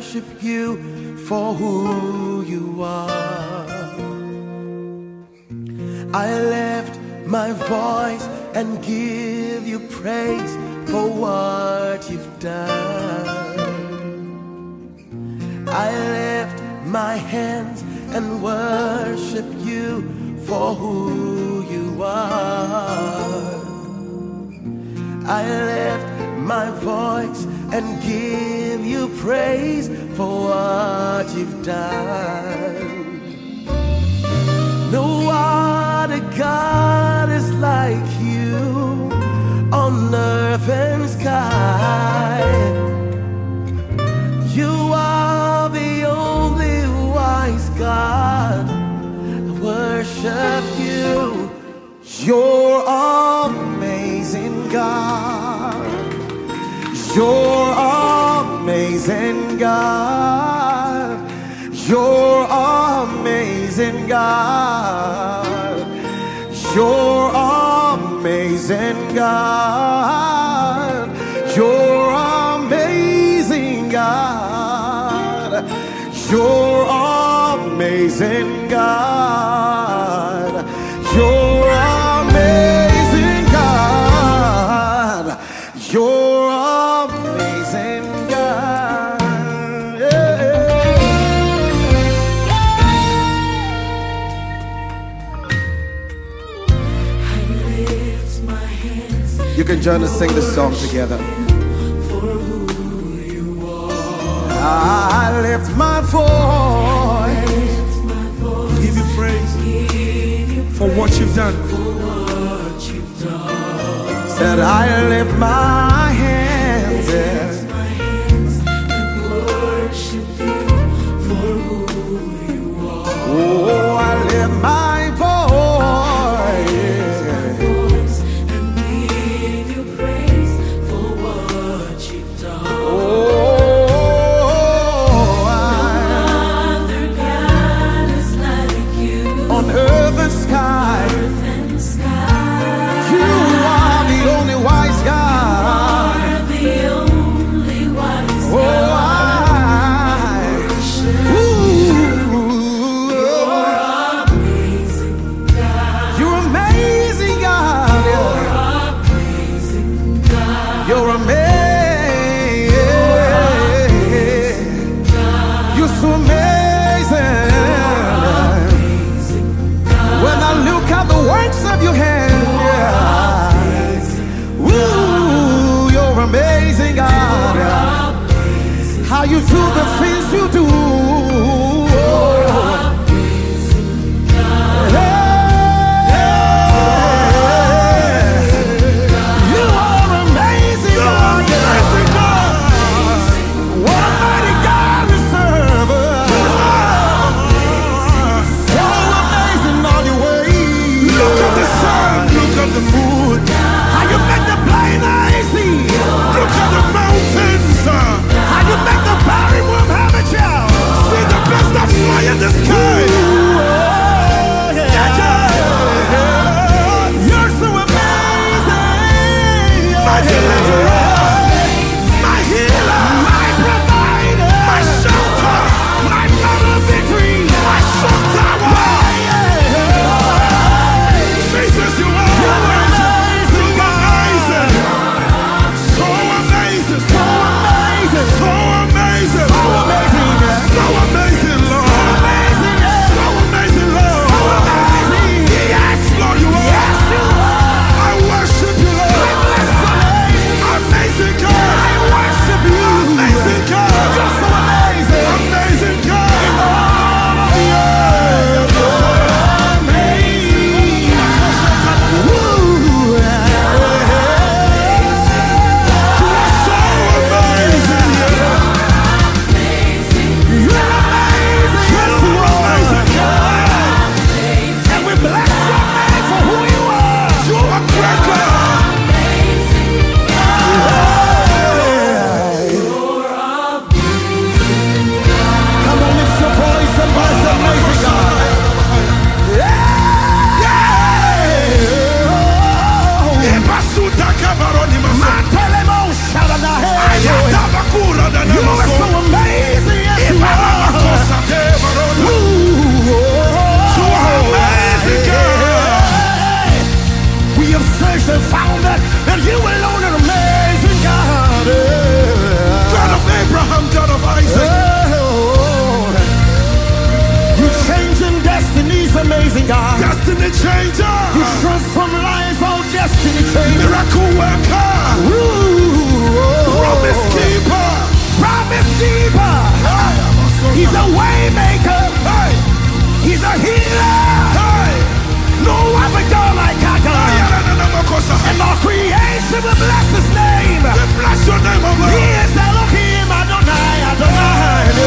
worship you for who you are. I lift my voice and give you praise for what you've done. I lift my hands and worship you for who you are. I lift my voice and give you praise for what you've done. No other God is like you on earth and sky. You are the only wise God. I worship you. You're amazing, God. You're amazing, God. You're amazing, God. You're amazing, God. You're amazing, God. You're amazing, God. You're amazing, God. You're amazing, God. I lift my hands. You can join us, sing this song together. For who you are. I lift my voice. Give you praise for what you've done. Said I lift my hands, yes. And worship you for who you are. Oh, I lift my voice, And give you praise for what you've done. oh, Other God is like you. on earth and sky, Earth and sky. you are the only wise God. Are the only wise Oh, amazing God. you're amazing, God. Amazing God. You're amazing. You're so amazing. When I look at the works of your hand, yeah. Woo, you're amazing, God. How you do the things you do. You are amazing, God. What a mighty God we serve. So amazing on your way. Look at the sun, look at the moon. How you make the blind eyes see. Look at the mountains. How you make the barren womb have a child. Miracle worker. Promise keeper. Promise keeper. He's a way maker. Hey. He's a healer. Hey. No other God like our God. And all creation will bless his name. Bless your name, O He Lord. is Elohim Adonai Adonai.